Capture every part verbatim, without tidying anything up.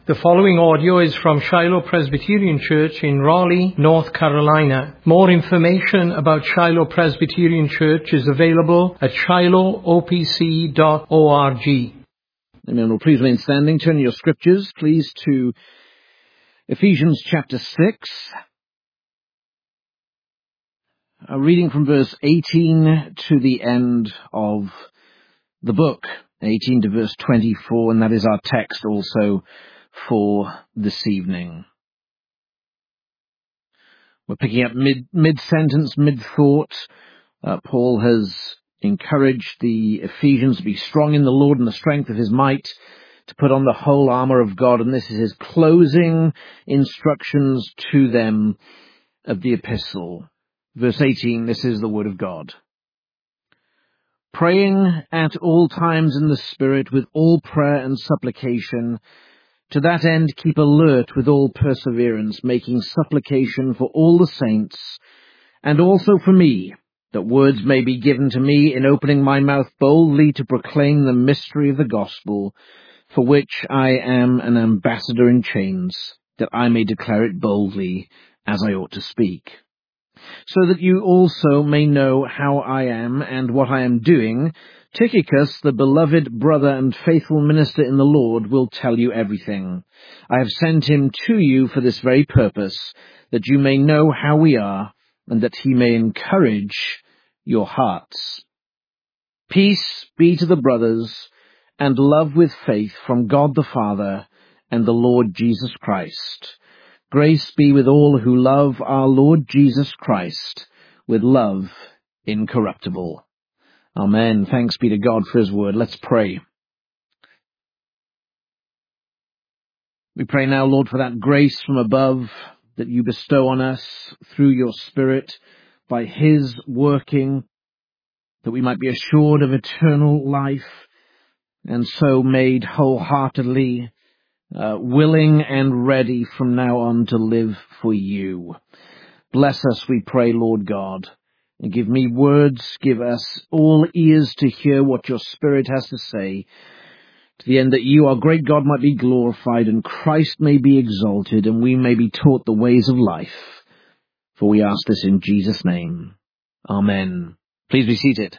The following audio is from Shiloh Presbyterian Church in Raleigh, North Carolina. More information about Shiloh Presbyterian Church is available at shiloh o p c dot org. Amen. Well, please remain standing. Turn your scriptures, please, to Ephesians chapter six. Uh, reading from verse eighteen to the end of the book, eighteen to verse twenty-four, and that is our text also for this evening. We're picking up mid, mid-sentence, mid-thought. Uh, Paul has encouraged the Ephesians to be strong in the Lord and the strength of his might, to put on the whole armor of God, and this is his closing instructions to them of the epistle. Verse eighteen, this is the word of God. Praying at all times in the Spirit with all prayer and supplication, to that end keep alert with all perseverance, making supplication for all the saints, and also for me, that words may be given to me in opening my mouth boldly to proclaim the mystery of the gospel, for which I am an ambassador in chains, that I may declare it boldly as I ought to speak. So that you also may know how I am and what I am doing, Tychicus, the beloved brother and faithful minister in the Lord, will tell you everything. I have sent him to you for this very purpose, that you may know how we are, and that he may encourage your hearts. Peace be to the brothers, and love with faith from God the Father and the Lord Jesus Christ. Grace be with all who love our Lord Jesus Christ, with love incorruptible. Amen. Thanks be to God for his word. Let's pray. We pray now, Lord, for that grace from above that you bestow on us through your Spirit by his working, that we might be assured of eternal life, and so made wholeheartedly uh, willing and ready from now on to live for you. Bless us, we pray, Lord God. And give me words, give us all ears to hear what your Spirit has to say, to the end that you, our great God, might be glorified and Christ may be exalted and we may be taught the ways of life. For we ask this in Jesus' name. Amen. Please be seated.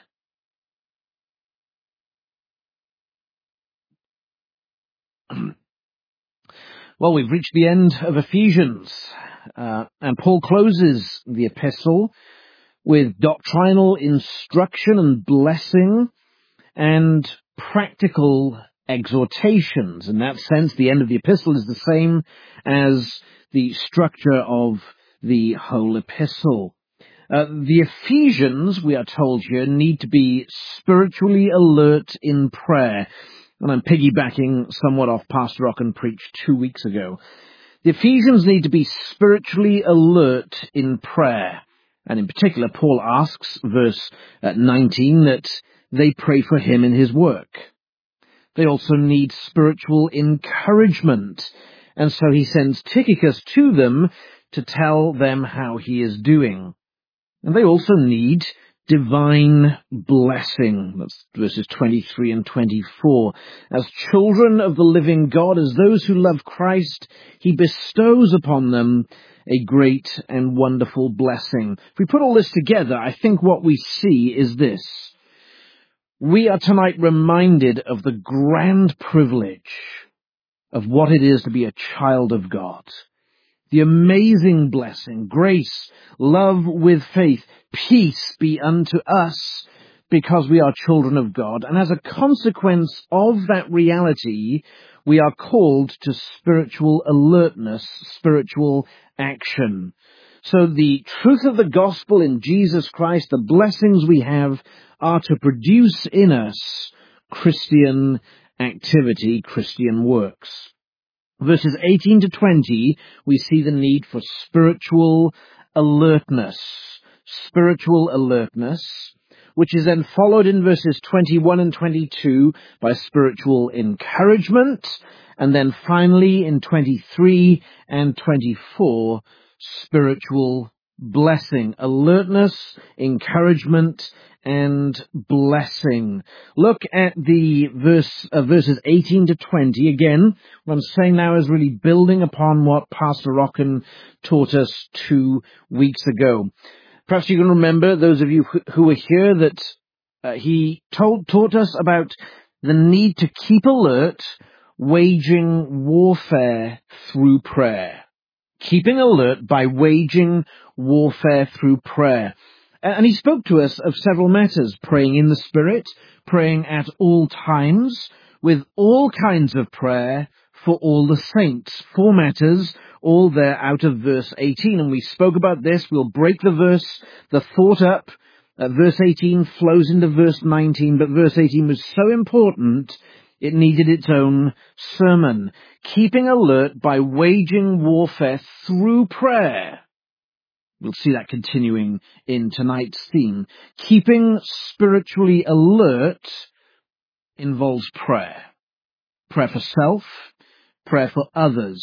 Well, we've reached the end of Ephesians, uh, and Paul closes the epistle with doctrinal instruction and blessing and practical exhortations. In that sense, the end of the epistle is the same as the structure of the whole epistle. Uh, the Ephesians, we are told here, need to be spiritually alert in prayer. And I'm piggybacking somewhat off Pastor Rocken preached two weeks ago. The Ephesians need to be spiritually alert in prayer. And in particular, Paul asks, verse nineteen, that they pray for him in his work. They also need spiritual encouragement. And so he sends Tychicus to them to tell them how he is doing. And they also need divine blessing. That's verses twenty-three and twenty-four. As children of the living God, as those who love Christ, he bestows upon them a great and wonderful blessing. If we put all this together, I think what we see is this. We are tonight reminded of the grand privilege of what it is to be a child of God. The amazing blessing, grace, love with faith, peace be unto us because we are children of God. And as a consequence of that reality, we are called to spiritual alertness, spiritual action. So the truth of the gospel in Jesus Christ, the blessings we have, are to produce in us Christian activity, Christian works. Verses eighteen to twenty, we see the need for spiritual alertness. Spiritual alertness, which is then followed in verses twenty-one and twenty-two by spiritual encouragement, and then finally in twenty-three and twenty-four, spiritual blessing. Alertness, encouragement, and blessing. Look at the verse, uh, verses eighteen to twenty. Again, what I'm saying now is really building upon what Pastor Rockin taught us two weeks ago. Perhaps you can remember, those of you who, who were here, that uh, he told, taught us about the need to keep alert, waging warfare through prayer. Keeping alert by waging warfare through prayer. And he spoke to us of several matters: praying in the Spirit, praying at all times, with all kinds of prayer for all the saints. Four matters, all there out of verse eighteen. And we spoke about this. We'll break the verse, the thought up. Uh, verse eighteen flows into verse nineteen, but verse eighteen was so important, it needed its own sermon. Keeping alert by waging warfare through prayer. We'll see that continuing in tonight's theme. Keeping spiritually alert involves prayer. Prayer for self, prayer for others.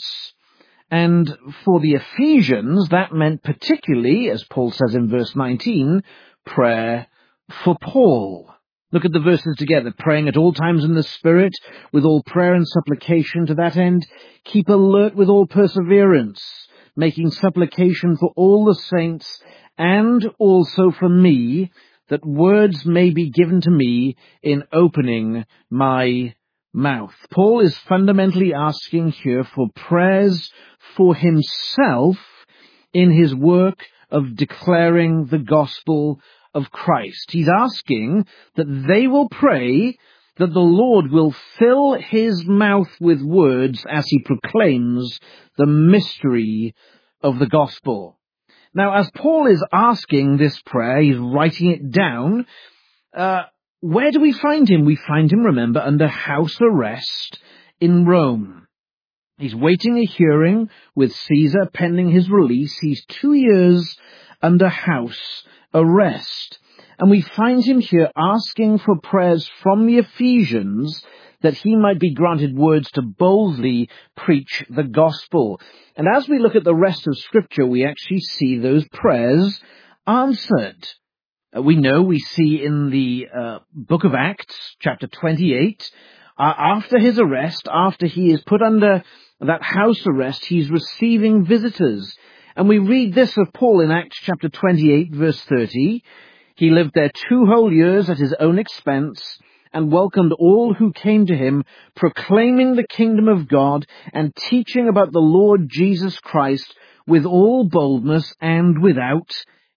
And for the Ephesians, that meant particularly, as Paul says in verse nineteen, prayer for Paul. Look at the verses together. Praying at all times in the Spirit, with all prayer and supplication. To that end, keep alert with all perseverance, making supplication for all the saints, and also for me, that words may be given to me in opening my mouth. Paul is fundamentally asking here for prayers for himself in his work of declaring the gospel of Christ. He's asking that they will pray that the Lord will fill his mouth with words as he proclaims the mystery of the gospel. Now, as Paul is asking this prayer, he's writing it down. Uh, where do we find him? We find him, remember, under house arrest in Rome. He's waiting a hearing with Caesar pending his release. He's two years under house arrest. And we find him here asking for prayers from the Ephesians that he might be granted words to boldly preach the gospel. And as we look at the rest of Scripture, we actually see those prayers answered. Uh, we know, we see in the uh, book of Acts, chapter twenty-eight, uh, after his arrest, after he is put under that house arrest, he's receiving visitors. And we read this of Paul in Acts chapter twenty-eight, verse thirty. He lived there two whole years at his own expense, and welcomed all who came to him, proclaiming the kingdom of God and teaching about the Lord Jesus Christ with all boldness and without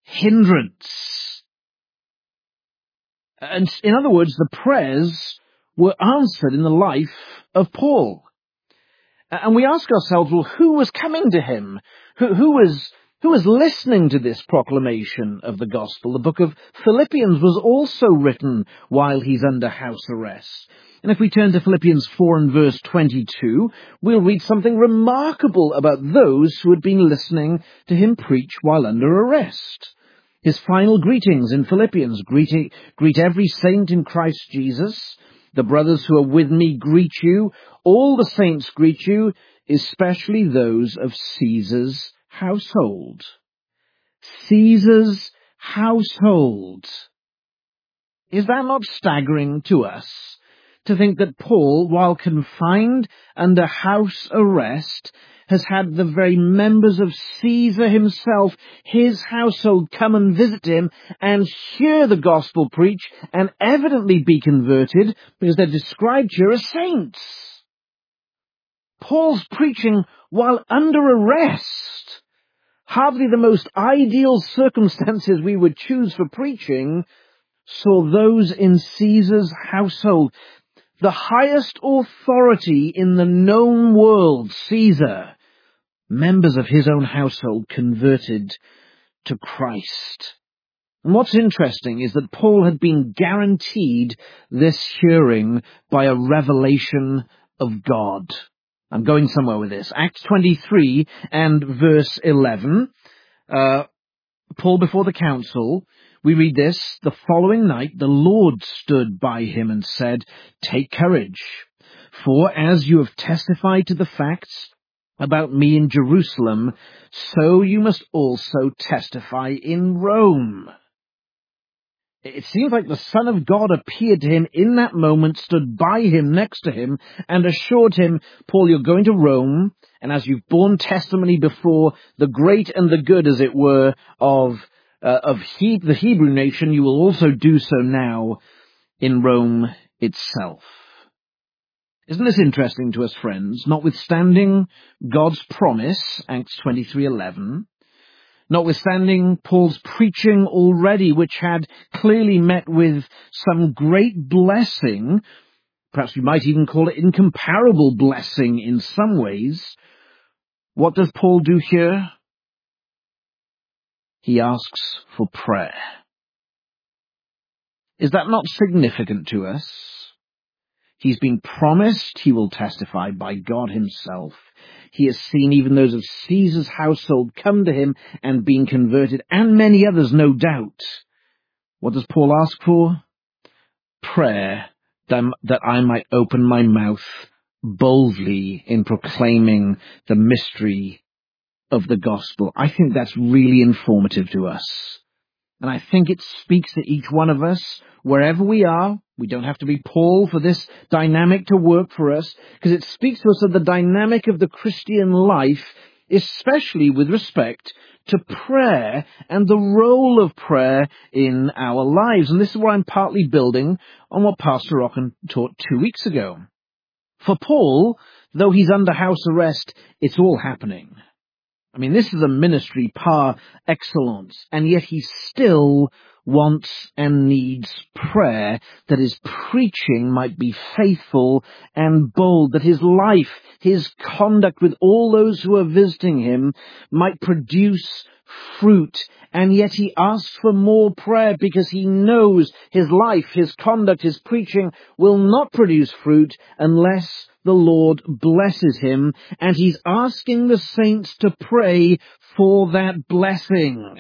hindrance. And in other words, the prayers were answered in the life of Paul. And we ask ourselves, well, who was coming to him? Who, who was who was listening to this proclamation of the gospel? The book of Philippians was also written while he's under house arrest. And if we turn to Philippians four and verse twenty-two, we'll read something remarkable about those who had been listening to him preach while under arrest. His final greetings in Philippians: greet, greet every saint in Christ Jesus. The brothers who are with me greet you. All the saints greet you, especially those of Caesar's household. Caesar's household. Is that not staggering to us? To think that Paul, while confined under house arrest, has had the very members of Caesar himself, his household, come and visit him and hear the gospel preached and evidently be converted, because they're described here as saints. Paul's preaching while under arrest. Hardly the most ideal circumstances we would choose for preaching, saw those in Caesar's household. The highest authority in the known world, Caesar, members of his own household converted to Christ. And what's interesting is that Paul had been guaranteed this hearing by a revelation of God. I'm going somewhere with this. Acts twenty-three and verse eleven. Uh, Paul before the council. We read this: the following night the Lord stood by him and said, "Take courage, for as you have testified to the facts, about me in Jerusalem, so you must also testify in Rome. It seems like the Son of God appeared to him in that moment, stood by him, next to him, and assured him, Paul, you're going to Rome, and as you've borne testimony before the great and the good, as it were, of uh, of he- the Hebrew nation, you will also do so now in Rome itself. Isn't this interesting to us, friends? Notwithstanding God's promise, Acts twenty-three eleven, notwithstanding Paul's preaching already, which had clearly met with some great blessing, perhaps we might even call it incomparable blessing in some ways, what does Paul do here? He asks for prayer. Is that not significant to us? He's been promised he will testify by God himself. He has seen even those of Caesar's household come to him and been converted, and many others, no doubt. What does Paul ask for? Prayer, that I might open my mouth boldly in proclaiming the mystery of the gospel. I think that's really informative to us. And I think it speaks to each one of us, wherever we are. We don't have to be Paul for this dynamic to work for us, because it speaks to us of the dynamic of the Christian life, especially with respect to prayer and the role of prayer in our lives. And this is where I'm partly building on what Pastor Rocken taught two weeks ago. For Paul, though he's under house arrest, it's all happening. I mean, this is a ministry par excellence, and yet he still wants and needs prayer, that his preaching might be faithful and bold, that his life, his conduct with all those who are visiting him might produce fruit. And yet he asks for more prayer because he knows his life, his conduct, his preaching will not produce fruit unless the Lord blesses him, and he's asking the saints to pray for that blessing.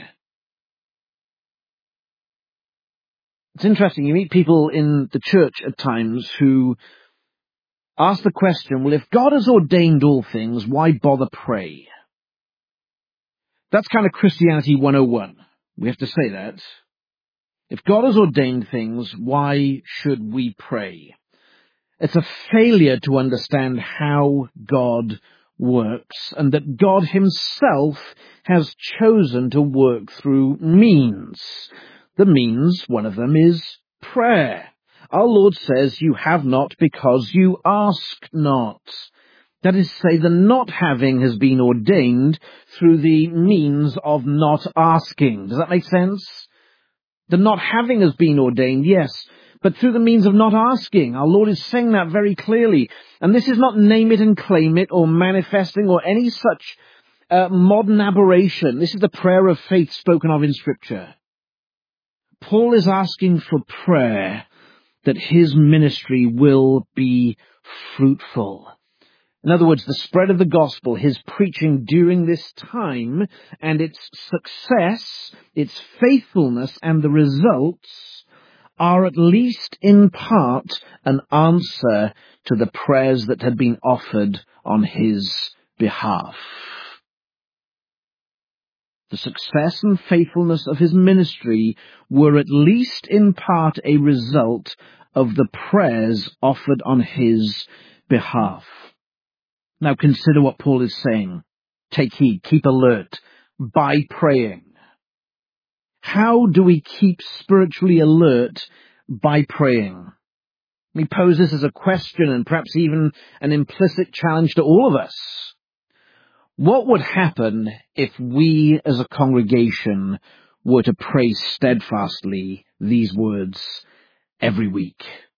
It's interesting, you meet people in the church at times who ask the question, well, if God has ordained all things, why bother pray? That's kind of Christianity one oh one. We have to say that. If God has ordained things, why should we pray? It's a failure to understand how God works, and that God himself has chosen to work through means. The means, one of them, is prayer. Our Lord says, you have not because you ask not. That is to say, the not having has been ordained through the means of not asking. Does that make sense? The not having has been ordained, yes, but through the means of not asking. Our Lord is saying that very clearly. And this is not name it and claim it or manifesting or any such uh, modern aberration. This is the prayer of faith spoken of in Scripture. Paul is asking for prayer that his ministry will be fruitful. In other words, the spread of the gospel, his preaching during this time, and its success, its faithfulness, and the results are at least in part an answer to the prayers that had been offered on his behalf. The success and faithfulness of his ministry were at least in part a result of the prayers offered on his behalf. Now consider what Paul is saying. Take heed, keep alert, by praying. How do we keep spiritually alert? By praying. We pose this as a question and perhaps even an implicit challenge to all of us. What would happen if we as a congregation were to pray steadfastly these words every week?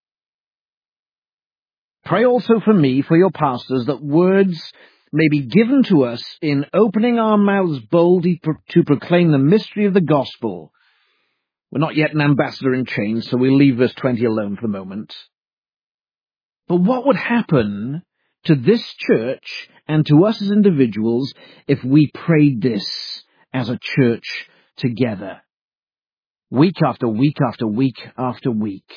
Pray also for me, for your pastors, that words may be given to us in opening our mouths boldly to proclaim the mystery of the gospel. We're not yet an ambassador in chains, so we'll leave verse twenty alone for the moment. But what would happen to this church and to us as individuals if we prayed this as a church together? Week after week after week after week.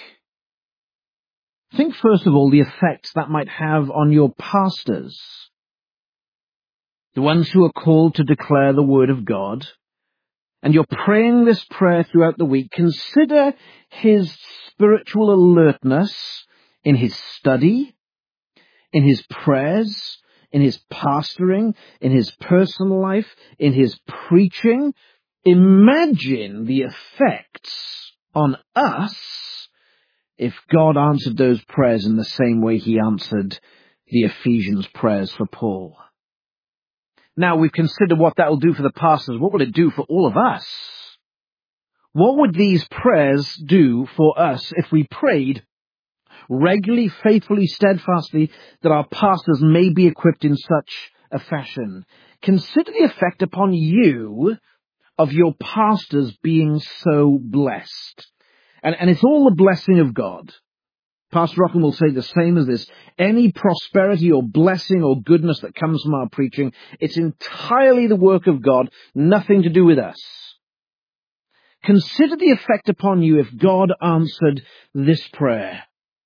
Think first of all the effects that might have on your pastors. the ones who are called to declare the word of God, and you're praying this prayer throughout the week, consider his spiritual alertness in his study, in his prayers, in his pastoring, in his personal life, in his preaching. Imagine the effects on us if God answered those prayers in the same way he answered the Ephesians prayers for Paul. Now we've considered what that will do for the pastors. What will it do for all of us? What would these prayers do for us if we prayed regularly, faithfully, steadfastly, that our pastors may be equipped in such a fashion? Consider the effect upon you of your pastors being so blessed. And, and it's all the blessing of God. Pastor Rockham will say the same as this. Any prosperity or blessing or goodness that comes from our preaching, it's entirely the work of God, nothing to do with us. Consider the effect upon you if God answered this prayer.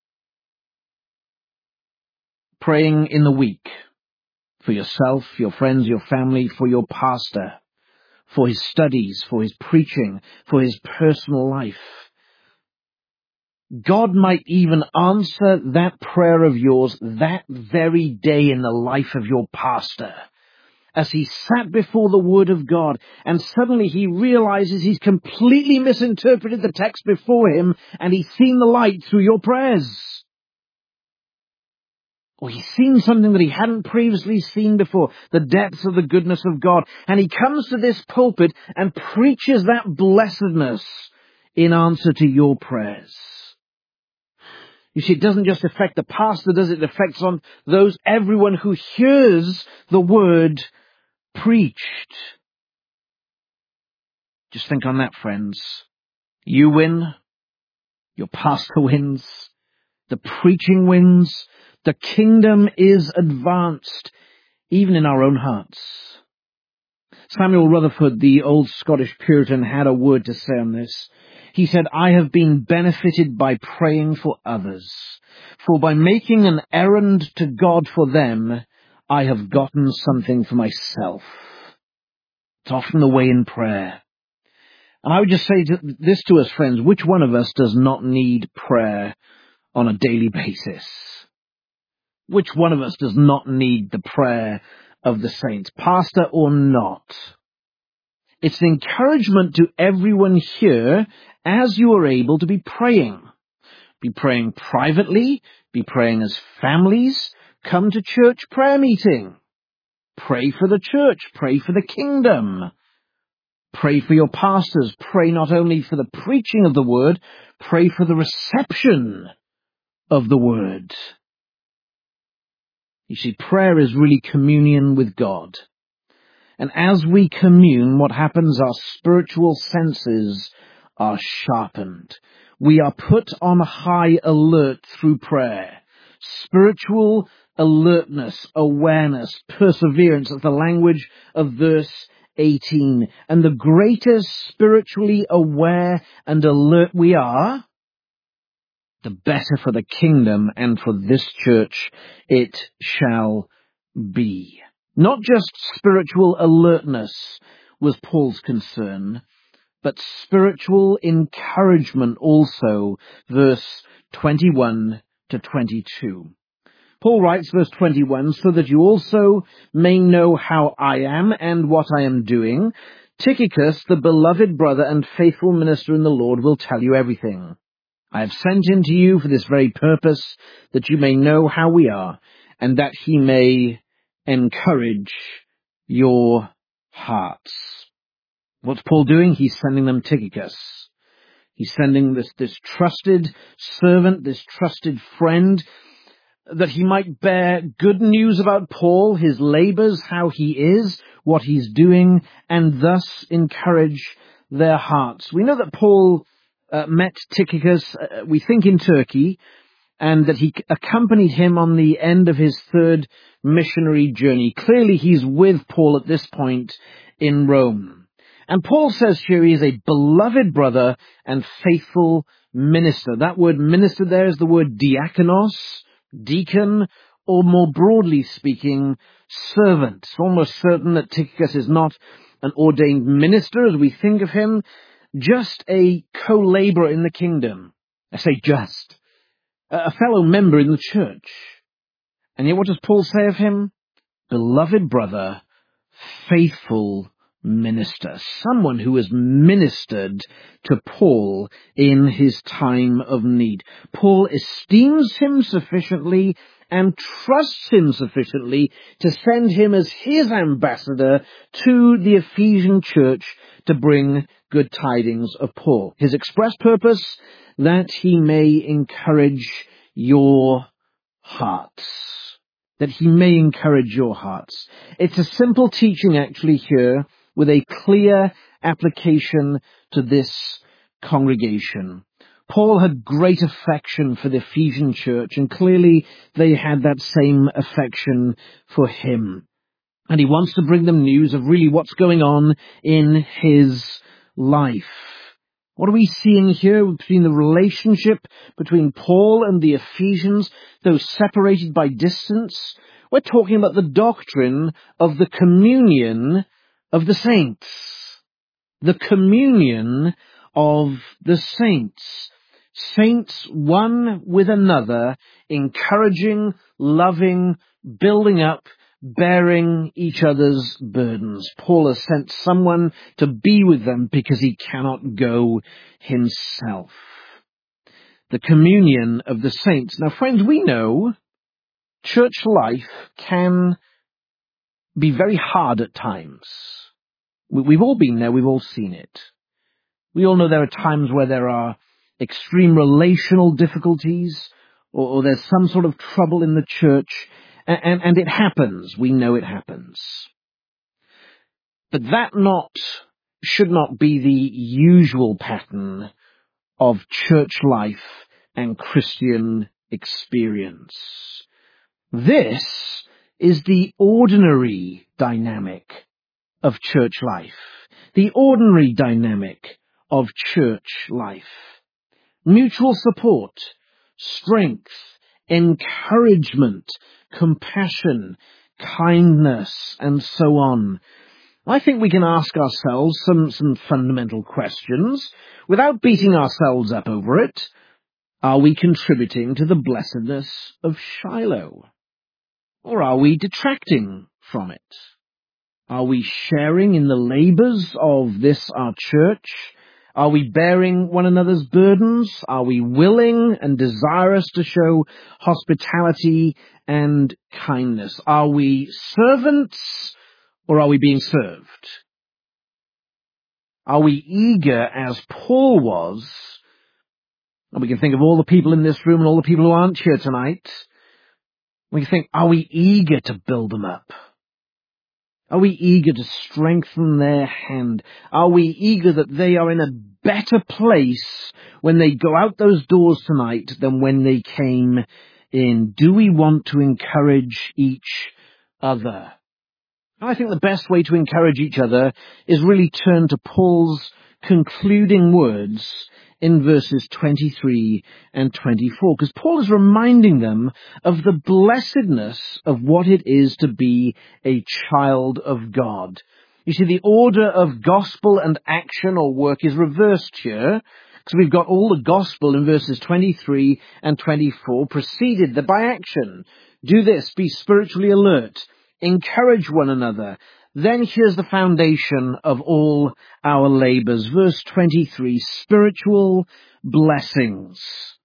Praying in the week for yourself, your friends, your family, for your pastor, for his studies, for his preaching, for his personal life. God might even answer that prayer of yours that very day in the life of your pastor, as he sat before the Word of God, and suddenly he realizes he's completely misinterpreted the text before him, and he's seen the light through your prayers. Or he's seen something that he hadn't previously seen before, the depths of the goodness of God, and he comes to this pulpit and preaches that blessedness in answer to your prayers. You see, it doesn't just affect the pastor, does it? It affects on those, everyone who hears the word preached. Just think on that, friends. You win. Your pastor wins. The preaching wins. The kingdom is advanced, even in our own hearts. Samuel Rutherford, the old Scottish Puritan, had a word to say on this. He said, I have been benefited by praying for others, for by making an errand to God for them, I have gotten something for myself. It's often the way in prayer. And I would just say to, this to us, friends, which one of us does not need prayer on a daily basis? Which one of us does not need the prayer of the saints, pastor or not? It's an encouragement to everyone here as you are able to be praying. Be praying privately, be praying as families, come to church prayer meeting. Pray for the church, pray for the kingdom. Pray for your pastors, pray not only for the preaching of the word, pray for the reception of the word. You see, prayer is really communion with God. And as we commune, what happens? Our spiritual senses are sharpened. We are put on high alert through prayer. Spiritual alertness, awareness, perseverance is the language of verse eighteen. And the greater spiritually aware and alert we are, the better for the kingdom and for this church it shall be. Not just spiritual alertness was Paul's concern, but spiritual encouragement also, verse twenty-one to twenty-two. Paul writes, verse twenty-one, so that you also may know how I am and what I am doing. Tychicus, the beloved brother and faithful minister in the Lord, will tell you everything. I have sent him to you for this very purpose, that you may know how we are, and that he may encourage your hearts. What's Paul doing? He's sending them Tychicus. He's sending this, this trusted servant, this trusted friend, that he might bear good news about Paul, his labors, how he is, what he's doing, and thus encourage their hearts. We know that Paul uh, met Tychicus, uh, we think in Turkey, and that he accompanied him on the end of his third missionary journey. Clearly he's with Paul at this point in Rome. And Paul says here he is a beloved brother and faithful minister. That word minister there is the word diakonos, deacon, or more broadly speaking, servant. It's almost certain that Tychicus is not an ordained minister as we think of him, just a co-laborer in the kingdom. I say just. A fellow member in the church. And yet what does Paul say of him? Beloved brother, faithful minister. Someone who has ministered to Paul in his time of need. Paul esteems him sufficiently and trusts him sufficiently to send him as his ambassador to the Ephesian church to bring good tidings of Paul. His express purpose, that he may encourage your hearts. That he may encourage your hearts. It's a simple teaching actually here with a clear application to this congregation. Paul had great affection for the Ephesian church, and clearly they had that same affection for him. And he wants to bring them news of really what's going on in his life. What are we seeing here between the relationship between Paul and the Ephesians, though separated by distance? We're talking about the doctrine of the communion of the saints. The communion of the saints. Saints one with another, encouraging, loving, building up, bearing each other's burdens. Paul has sent someone to be with them because he cannot go himself. The communion of the saints. Now, friends, we know church life can be very hard at times. We've all been there, we've all seen it. We all know there are times where there are extreme relational difficulties, or, or there's some sort of trouble in the church, and, and, and it happens. We know it happens. But that not should not be the usual pattern of church life and Christian experience. This is the ordinary dynamic of church life. The ordinary dynamic of church life. Mutual support, strength, encouragement, compassion, kindness, and so on. I think we can ask ourselves some, some fundamental questions without beating ourselves up over it. Are we contributing to the blessedness of Shiloh? Or are we detracting from it? Are we sharing in the labors of this our church? Are we bearing one another's burdens? Are we willing and desirous to show hospitality and kindness? Are we servants, or are we being served? Are we eager, as Paul was? And we can think of all the people in this room and all the people who aren't here tonight. We can think, are we eager to build them up? Are we eager to strengthen their hand? Are we eager that they are in a better place when they go out those doors tonight than when they came in? Do we want to encourage each other? I think the best way to encourage each other is really turn to Paul's concluding words in verses twenty-three and twenty-four, because Paul is reminding them of the blessedness of what it is to be a child of God. You see, the order of gospel and action or work is reversed here, because we've got all the gospel in verses twenty-three and twenty-four preceded by action. Do this, be spiritually alert, encourage one another. Then here's the foundation of all our labors. Verse twenty-three, spiritual blessings.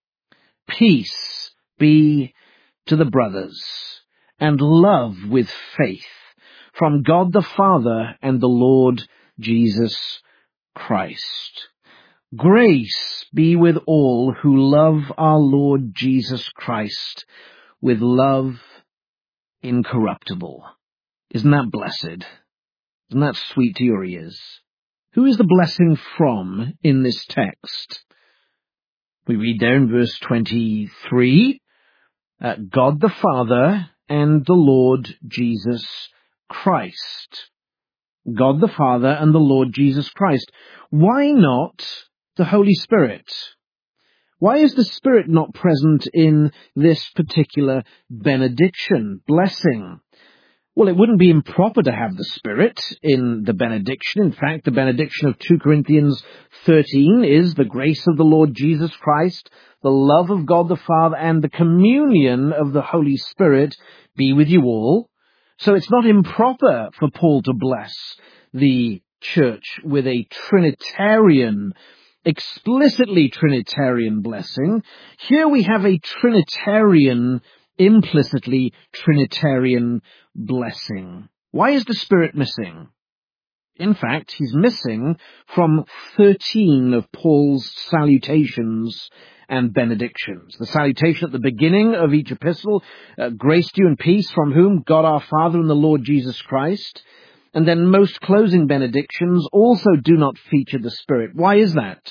Peace be to the brothers, and love with faith from God the Father and the Lord Jesus Christ. Grace be with all who love our Lord Jesus Christ with love incorruptible. Isn't that blessed? Isn't that sweet to your ears? Who is the blessing from in this text? We read there in verse twenty-three, uh, God the Father and the Lord Jesus Christ. God the Father and the Lord Jesus Christ. Why not the Holy Spirit? Why is the Spirit not present in this particular benediction, blessing? Well, it wouldn't be improper to have the Spirit in the benediction. In fact, the benediction of two Corinthians thirteen is the grace of the Lord Jesus Christ, the love of God the Father, and the communion of the Holy Spirit be with you all. So it's not improper for Paul to bless the church with a Trinitarian, explicitly Trinitarian blessing. Here we have a Trinitarian, implicitly Trinitarian blessing. Why is the Spirit missing? In fact, he's missing from thirteen of Paul's salutations and benedictions. The salutation at the beginning of each epistle, uh, grace to you and peace from whom? God our Father and the Lord Jesus Christ. And then most closing benedictions also do not feature the Spirit. Why is that?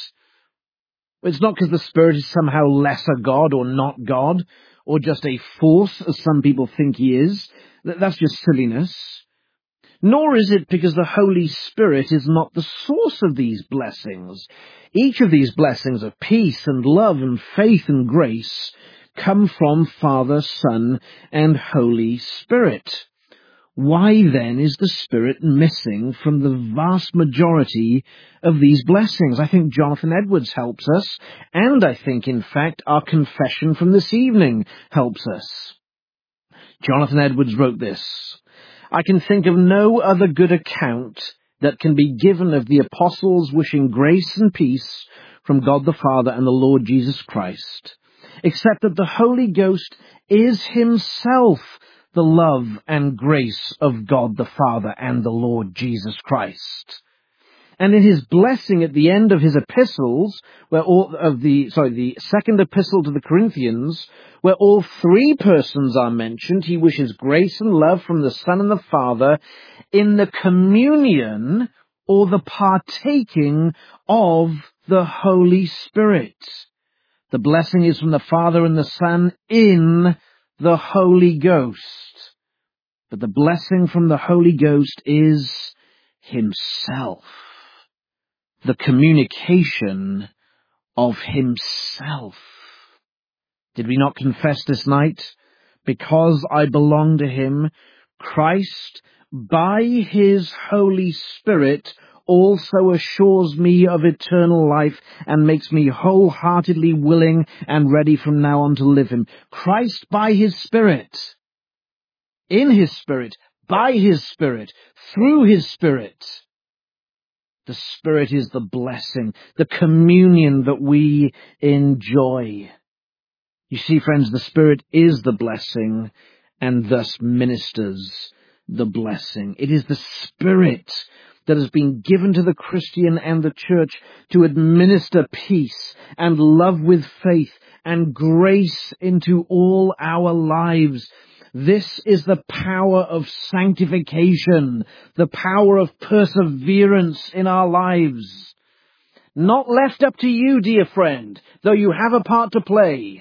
It's not because the Spirit is somehow lesser God or not God, or just a force, as some people think he is. That's just silliness. Nor is it because the Holy Spirit is not the source of these blessings. Each of these blessings of peace and love and faith and grace come from Father, Son, and Holy Spirit. Why then is the Spirit missing from the vast majority of these blessings? I think Jonathan Edwards helps us, and I think, in fact, our confession from this evening helps us. Jonathan Edwards wrote this: I can think of no other good account that can be given of the apostles wishing grace and peace from God the Father and the Lord Jesus Christ, except that the Holy Ghost is himself the love and grace of God the Father and the Lord Jesus Christ. And in his blessing at the end of his epistles, where all of the, sorry, the second epistle to the Corinthians, where all three persons are mentioned, he wishes grace and love from the Son and the Father in the communion or the partaking of the Holy Spirit. The blessing is from the Father and the Son in the Holy Ghost. But the blessing from the Holy Ghost is himself. The communication of himself. Did we not confess this night? Because I belong to him, Christ, by his Holy Spirit, also assures me of eternal life and makes me wholeheartedly willing and ready from now on to live him. Christ by his Spirit, in his Spirit, by his Spirit, through his Spirit. The Spirit is the blessing, the communion that we enjoy. You see, friends, the Spirit is the blessing and thus ministers the blessing. It is the Spirit that has been given to the Christian and the church to administer peace and love with faith and grace into all our lives. This is the power of sanctification, the power of perseverance in our lives. Not left up to you, dear friend, though you have a part to play.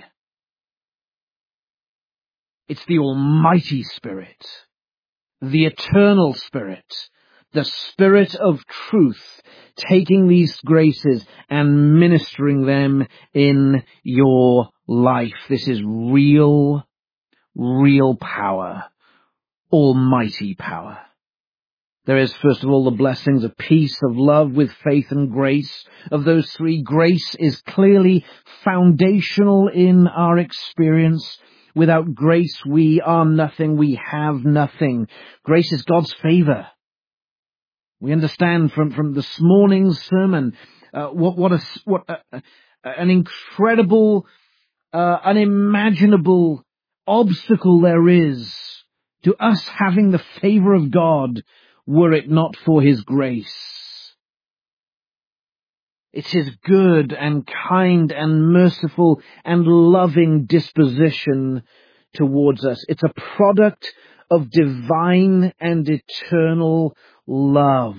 It's the Almighty Spirit, the Eternal Spirit, the Spirit of truth, taking these graces and ministering them in your life. This is real Real power, almighty power. There is, first of all, the blessings of peace, of love, with faith and grace. Of those three, grace is clearly foundational in our experience. Without grace, we are nothing. We have nothing. Grace is God's favor. We understand from, from this morning's sermon uh, what, what, a, what a, a, an incredible, uh, unimaginable obstacle there is to us having the favor of God were it not for his grace. It's his good and kind and merciful and loving disposition towards us. It's a product of divine and eternal love.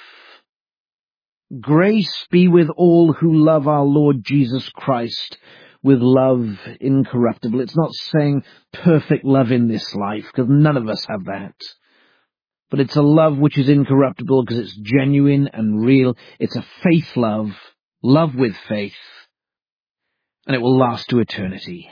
Grace be with all who love our Lord Jesus Christ with love incorruptible. It's not saying perfect love in this life, because none of us have that. But it's a love which is incorruptible because it's genuine and real. It's a faith love, love with faith. and it will last to eternity.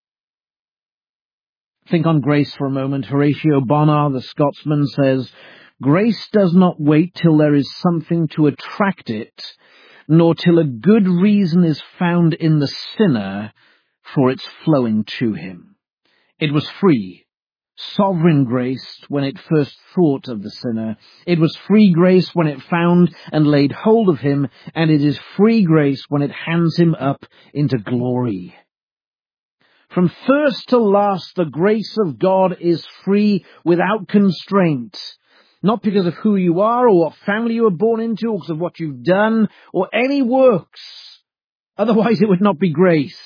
Think on grace for a moment. Horatio Bonar, the Scotsman, says, "Grace does not wait till there is something to attract it, nor till a good reason is found in the sinner for its flowing to him." It was free, sovereign grace when it first thought of the sinner. It was free grace when it found and laid hold of him, and it is free grace when it hands him up into glory. From first to last, the grace of God is free without constraint. Not because of who you are or what family you were born into or because of what you've done or any works. Otherwise it would not be grace.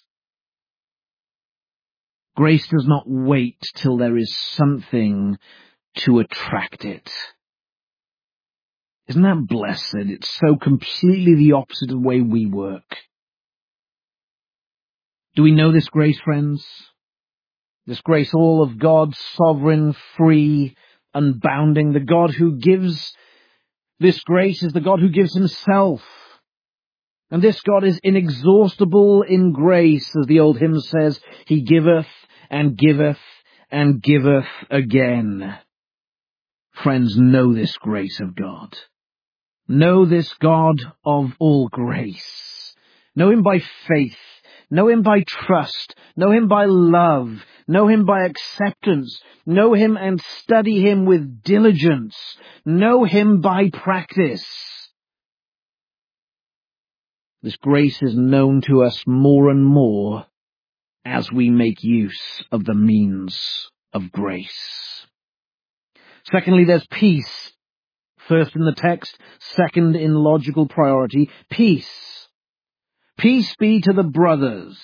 Grace does not wait till there is something to attract it. Isn't that blessed? It's so completely the opposite of the way we work. Do we know this grace, friends? This grace all of God, sovereign, free, unbounding. The God who gives this grace is the God who gives himself. And this God is inexhaustible in grace, as the old hymn says. He giveth and giveth and giveth again. Friends, know this grace of God. Know this God of all grace. Know him by faith. Know him by trust. Know him by love. Know him by acceptance. Know him and study him with diligence. Know him by practice. This grace is known to us more and more as we make use of the means of grace. Secondly, there's peace. First in the text, second in logical priority, peace. Peace be to the brothers.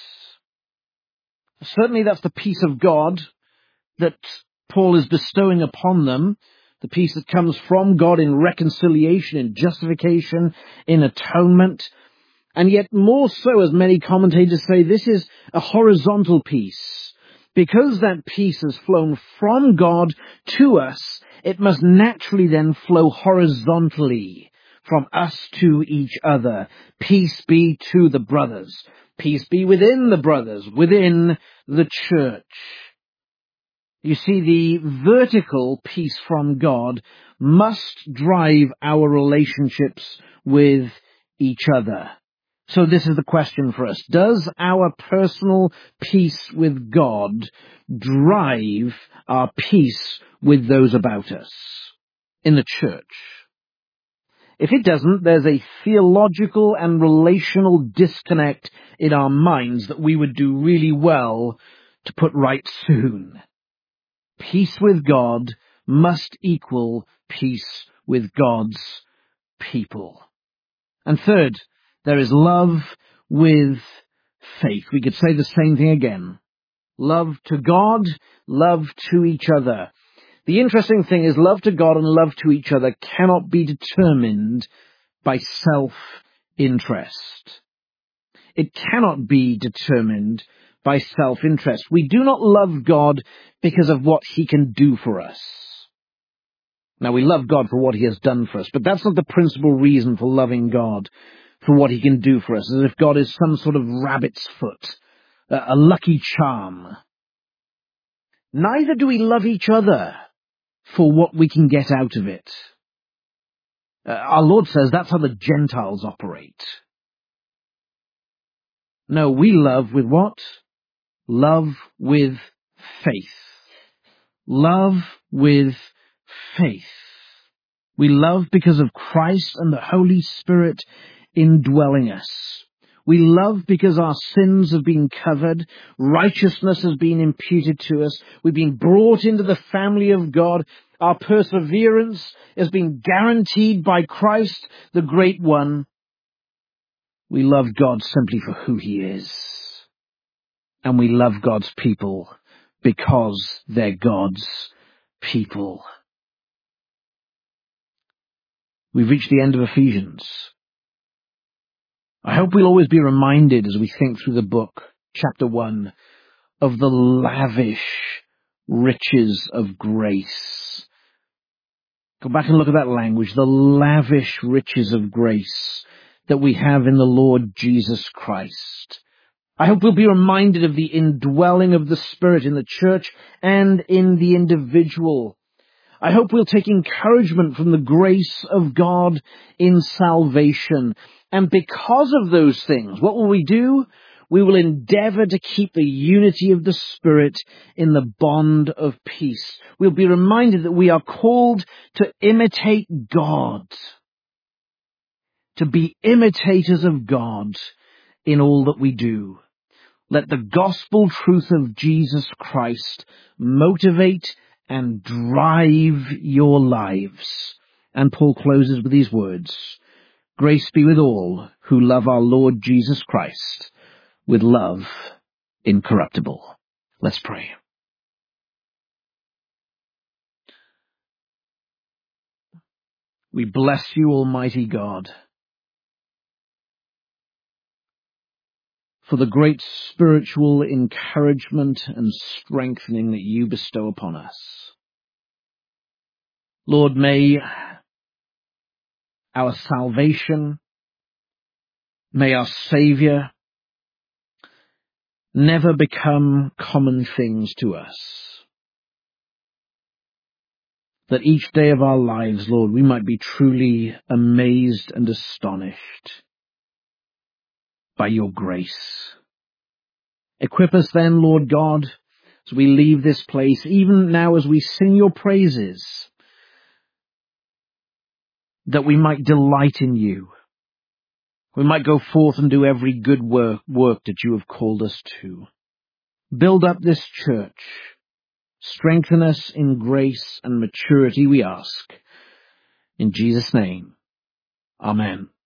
Certainly that's the peace of God that Paul is bestowing upon them, the peace that comes from God in reconciliation, in justification, in atonement. And yet more so, as many commentators say, this is a horizontal peace. Because that peace has flown from God to us, it must naturally then flow horizontally from us to each other. Peace be to the brothers. Peace be within the brothers, within the church. You see, the vertical peace from God must drive our relationships with each other. So this is the question for us. Does our personal peace with God drive our peace with those about us in the church? If it doesn't, there's a theological and relational disconnect in our minds that we would do really well to put right soon. Peace with God must equal peace with God's people. And third, there is love with faith. We could say the same thing again. Love to God, love to each other. The interesting thing is love to God and love to each other cannot be determined by self-interest. It cannot be determined by self-interest. We do not love God because of what he can do for us. Now, we love God for what he has done for us, but that's not the principal reason for loving God, for what he can do for us, as if God is some sort of rabbit's foot, a lucky charm. Neither do we love each other for what we can get out of it. Uh, our Lord says that's how the Gentiles operate. No, we love with what? Love with faith. Love with faith. We love because of Christ and the Holy Spirit indwelling us. We love because our sins have been covered, righteousness has been imputed to us, we've been brought into the family of God, our perseverance has been guaranteed by Christ, the Great One. We love God simply for who he is. And we love God's people because they're God's people. We've reached the end of Ephesians. I hope we'll always be reminded as we think through the book, chapter one, of the lavish riches of grace. Go back and look at that language, the lavish riches of grace that we have in the Lord Jesus Christ, I hope we'll be reminded of the indwelling of the Spirit in the church and in the individual. I hope we'll take encouragement from the grace of God in salvation. And because of those things, what will we do? We will endeavor to keep the unity of the Spirit in the bond of peace. We'll be reminded that we are called to imitate God, to be imitators of God in all that we do. Let the gospel truth of Jesus Christ motivate and drive your lives. And Paul closes with these words, grace be with all who love our Lord Jesus Christ with love incorruptible. Let's pray. We bless you, Almighty God, for the great spiritual encouragement and strengthening that you bestow upon us. Lord, may our salvation, may our Savior never become common things to us. That each day of our lives, Lord, we might be truly amazed and astonished by your grace. Equip us then, Lord God, as we leave this place, even now as we sing your praises, that we might delight in you. We might go forth and do every good work, work that you have called us to. Build up this church. Strengthen us in grace and maturity, we ask. In Jesus' name, amen.